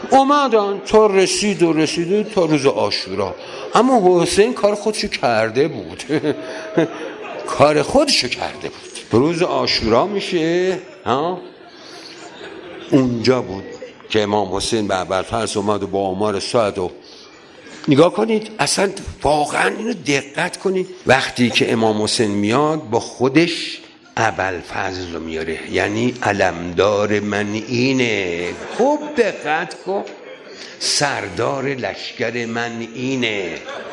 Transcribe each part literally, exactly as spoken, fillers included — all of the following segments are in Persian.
اومدن تا رسید و رسید تا روز عاشورا. اما حسین کار خودشو کرده بود کار خودشو کرده بود. روز عاشورا میشه ها، اونجا بود که امام حسین به ابوالفضل اومد و با عمر سعد و نگاه کنید اصلا واقعا اینو دقت کنید. وقتی که امام حسین میاد با خودش ابوالفضل رو میاره، یعنی علمدار من اینه. خوب دقت کن، سردار لشکر من اینه.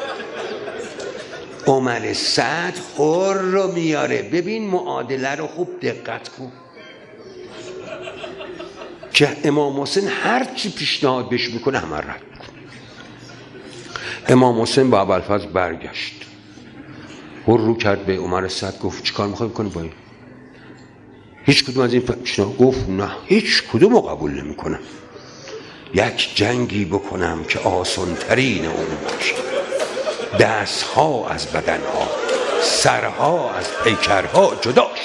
عمر سعد حر رو میاره. ببین معادله رو خوب دقت کن که امام حسین هر چی پیشنهاد بهش میکنه همه رد میکنه. امام حسین با ابوالفضل برگشت، حر رو کرد به عمر سعد، گفت چیکار میخوای بکنی با این؟ هیچ کدوم از این پیشنهاد؟ گفت نه هیچ کدوم رو قبول نمیکنم. یک جنگی بکنم که آسان ترین اون باشه، دستها از بدنها، سرها از پیکرها جداش.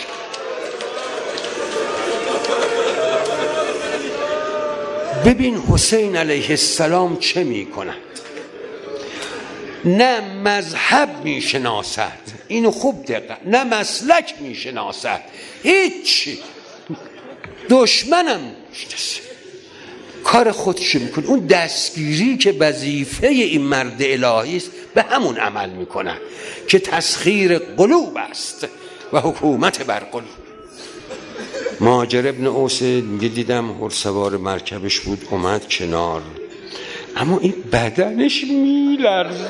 ببین حسین علیه السلام چه میکند. نه مذهب میشناسد، اینو خوب دقت، نه مسلک میشناسد، هیچ. دشمنم میشناسه، کار خودشو میکنه. اون دستگیری که وظیفه این مرد الهی است به همون عمل میکنه که تسخیر قلوب است و حکومت بر قلوب. مهاجر ابن اوس میگه دیدم هر سوار مرکبش بود، اومد کنار، اما این بدنش میلرزه.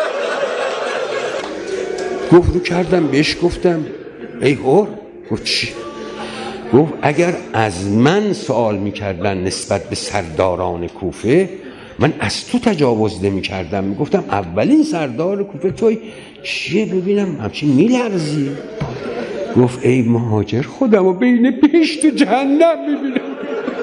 گفت رو کردم بهش، گفتم ای هر، گفت چی؟ گفت اگر از من سوال میکردن نسبت به سرداران کوفه، من از تو تجاوز نمیکردم، میگفتم اولین سردار کوفه توی. چیه ببینم همچین میلرزی؟ گفت ای مهاجر، خودمو بین بهشت و جهنم میبینم.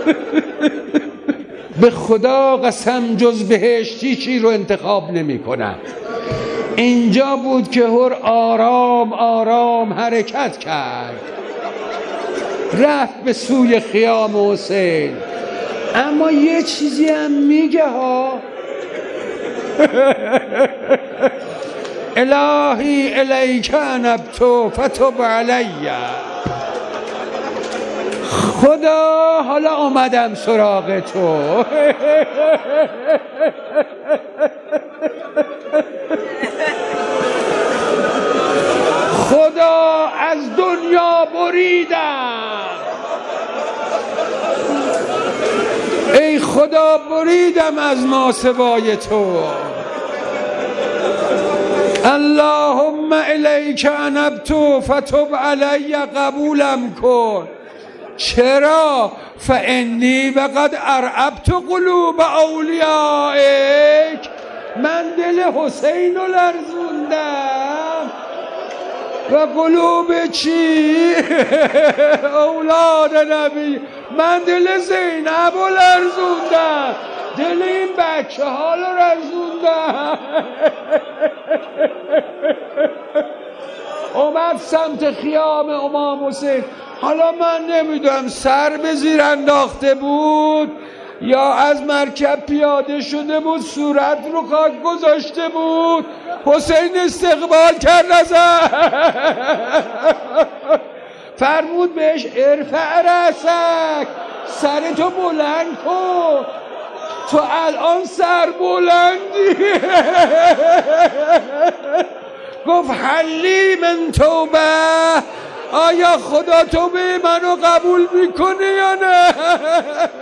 به خدا قسم جز بهشتی چی رو انتخاب نمی کنم. اینجا بود که هر آرام آرام حرکت کرد، رفت به سوی خیام حسین. اما یه چیزی هم میگه ها، الهی الیک انبت فتب علی. خدا حالا آمدم سراغ تو. خدا از دنیا بریدم، ای خدا بریدم از ما سوای تو. اللهم الیک انبت فتب علی، قبولم کن. چرا؟ فانی وقد ارعبت قلوب اولیائک، من دل حسین رو لرزوندم. و قلوب چی؟ اولاد نبی، من دل زینب رو لرزوندم، دل این بچه ها رو لرزوندم. اومد سمت خیام امام حسین. حالا من نمیدونم سر به زیر انداخته بود یا از مرکب پیاده شده بود، صورت رو خاک گذاشته بود. حسین استقبال کرد ازش، فرمود بهش ارفع رأسک، سرتو بلند کن، تو الان سر بلندی. گفت حلی من توبه، آیا خدا توبه منو قبول میکنه یا نه؟